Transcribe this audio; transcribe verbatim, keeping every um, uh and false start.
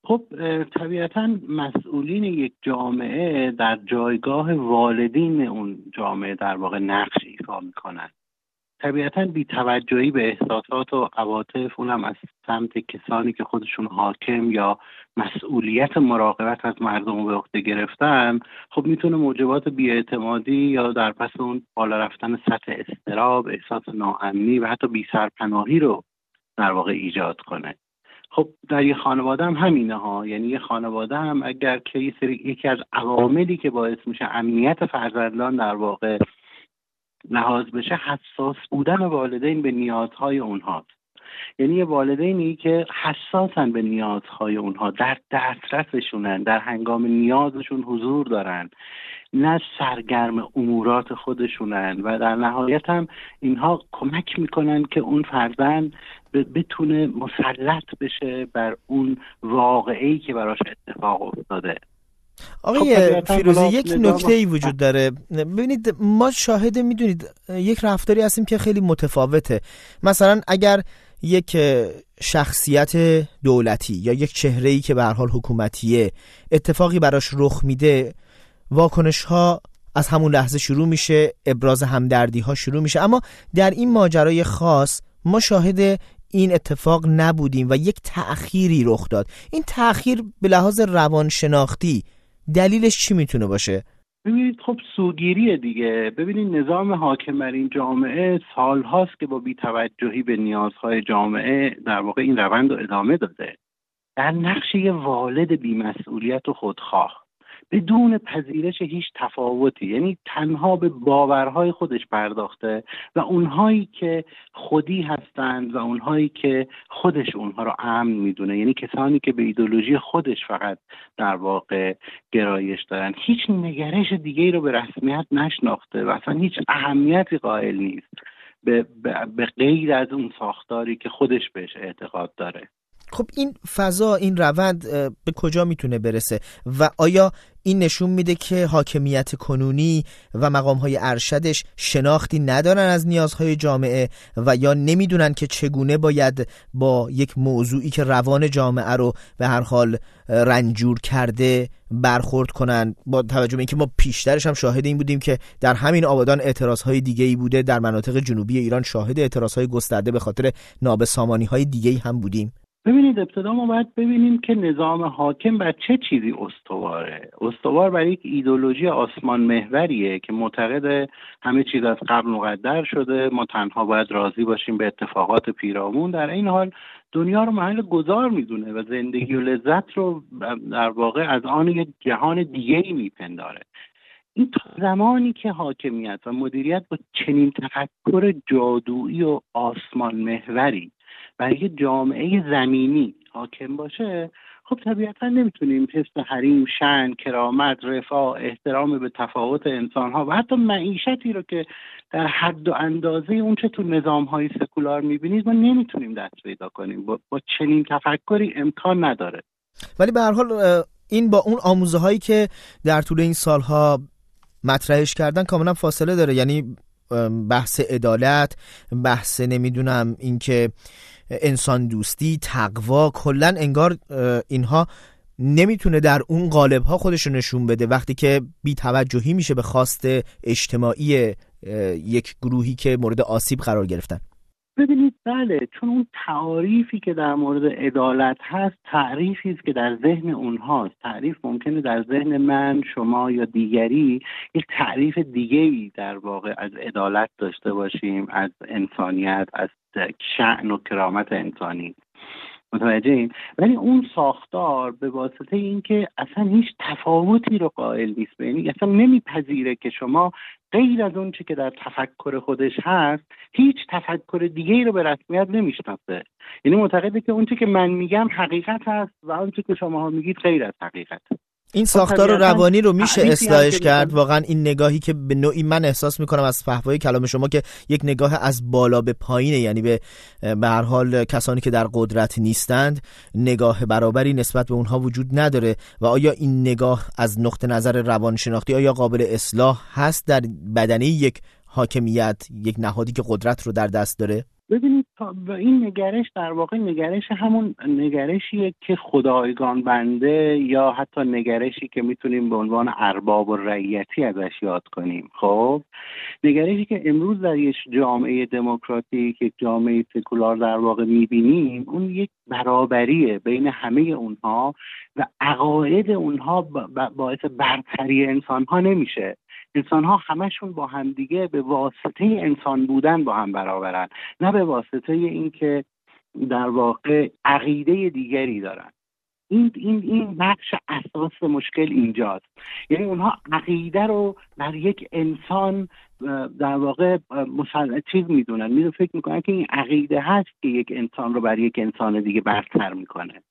خب طبیعتاً مسئولین یک جامعه در جایگاه والدین اون جامعه در واقع نقش ایفا میکنن. طبیعتاً بی‌توجهی به احساسات و عواطف، اونم از سمت کسانی که خودشون حاکم یا مسئولیت مراقبت از مردم رو به عهده گرفتن، خب میتونه موجبات بی‌اعتمادی یا در پس اون بالا رفتن سطح اضطراب، احساس ناامنی و حتی بی‌سرپناهی رو در واقع ایجاد کنه. خب در یه خانواده هم همینه ها، یعنی یه خانواده هم اگر که یه سری یکی از عواملی که باعث میشه امنیت فرزندان در واقع لحاظ بشه، حساس بودن والدین به نیازهای اونهاست. یعنی یه والدینی که حساسن به نیازهای اونها، در دسترسشونن، در هنگام نیازشون حضور دارن، نه سرگرم امورات خودشونن و در نهایت هم اینها کمک میکنن که اون فرزند بتونه مسلط بشه بر اون واقعی که براش اتفاق افتاده. آقای فیروزی، یک نکته ای وجود داره. ببینید ما شاهد، میدونید، یک رفتاری هستیم که خیلی متفاوته. مثلا اگر یک شخصیت دولتی یا یک چهره‌ای که به هر حال حکومتیه اتفاقی براش رخ میده، واکنش ها از همون لحظه شروع میشه، ابراز همدردی ها شروع میشه. اما در این ماجرای خاص ما شاهد این اتفاق نبودیم و یک تأخیری رخ داد. این تأخیر به لحاظ روانشناختی دلیلش چی میتونه باشه؟ ببینید خب سوگیریه دیگه. ببینید نظام حاکم بر این جامعه سالهاست که با بی‌توجهی به نیازهای جامعه در واقع این روند رو ادامه داده، در نقش یه والد بی‌مسئولیت و خودخواه، بدون پذیرش هیچ تفاوتی. یعنی تنها به باورهای خودش پرداخته و اونهایی که خودی هستند و اونهایی که خودش اونها رو امن میدونه، یعنی کسانی که به ایدئولوژی خودش فقط در واقع گرایش دارن، هیچ نگرش دیگه رو به رسمیت نشناخته و اصلا هیچ اهمیتی قائل نیست به, به, به غیر از اون ساختاری که خودش بهش اعتقاد داره. خب این فضا، این روند به کجا میتونه برسه و آیا این نشون میده که حاکمیت کنونی و مقامهای ارشدش شناختی ندارن از نیازهای جامعه و یا نمیدونن که چگونه باید با یک موضوعی که روان جامعه رو به هر حال رنجور کرده برخورد کنن؟ با توجه به اینکه ما پیشترش هم شاهد این بودیم که در همین آبادان اعتراضهای دیگه‌ای بوده، در مناطق جنوبی ایران شاهد اعتراضهای گسترده به خاطر نابسامانی‌های دیگه‌ای هم بودیم. ببینید ابتدا ما باید ببینیم که نظام حاکم بر چه چیزی استواره. استوار بر یک ایدئولوژی آسمان محوریه که معتقد همه چیز از قبل مقدر شده، ما تنها باید راضی باشیم به اتفاقات پیرامون. در این حال دنیا رو محل گذار میدونه و زندگی و لذت رو در واقع از آن یک جهان دیگه‌ای میپنداره. این زمانی که حاکمیت و مدیریت با چنین تفکر جادویی و آسمان محوری برای جامعه زمینی حاکم باشه، خب طبیعتا نمیتونیم حس حریم، شأن، کرامت، رفاه، احترام به تفاوت انسانها و حتی معیشتی رو که در حد و اندازه اون چه تو نظام‌های سکولار میبینید ما نمیتونیم دست پیدا کنیم. با, با چنین تفکری امکان نداره. ولی به هر حال این با اون آموزه هایی که در طول این سالها مطرحش کردن کاملا فاصله داره. یعنی بحث عدالت، بحث نمیدونم اینکه انسان دوستی، تقوا، کلن انگار اینها نمیتونه در اون قالب‌ها خودش رو نشون بده وقتی که بی توجهی میشه به خواست اجتماعی یک گروهی که مورد آسیب قرار گرفتن. ببینید بله، چون اون تعریفی که در مورد عدالت هست تعریفی است که در ذهن اونهاست. تعریف ممکنه در ذهن من، شما یا دیگری یک تعریف دیگه‌ای در واقع از عدالت داشته باشیم، از انسانیت، از شأن و کرامت انسانی. متوجه این؟ ولی اون ساختار به واسطه اینکه اصلا هیچ تفاوتی رو قائل نیست، یعنی اصلا نمیپذیره که شما غیر از اون چی که در تفکر خودش هست هیچ تفکر دیگه‌ای رو به رسمیت نمیشناسه. یعنی معتقده که اون چی که من میگم حقیقت هست و اون چی که شماها میگید غیر از حقیقت. این ساختار روانی رو میشه اصلاحش کرد؟ واقعا این نگاهی که به نوعی من احساس میکنم از فحوای کلام شما که یک نگاه از بالا به پایینه، یعنی به به هر حال کسانی که در قدرت نیستند نگاه برابری نسبت به اونها وجود نداره، و آیا این نگاه از نقطه نظر روانشناختی آیا قابل اصلاح هست در بدنه یک حاکمیت، یک نهادی که قدرت رو در دست داره؟ ببینید این نگرش در واقع نگرش همون نگرشیه که خدایگان بنده یا حتی نگرشی که میتونیم به عنوان ارباب و رعیتی ازش یاد کنیم. خب نگرشی که امروز در یک جامعه دموکراتیک، یک جامعه سکولار در واقع میبینیم، اون یک برابریه بین همه اونها و عقاید اونها باعث برتری انسانها نمیشه. انسان ها همشون با هم دیگه به واسطه انسان بودن با هم برابرن، نه به واسطه این که در واقع عقیده دیگری دارن. این این این بخش اساس مشکل اینجاست. یعنی اونها عقیده رو بر یک انسان در واقع مسلط چیز میدونن، میدونن فکر میکنن که این عقیده هست که یک انسان رو بر یک انسان دیگه برتر میکنه.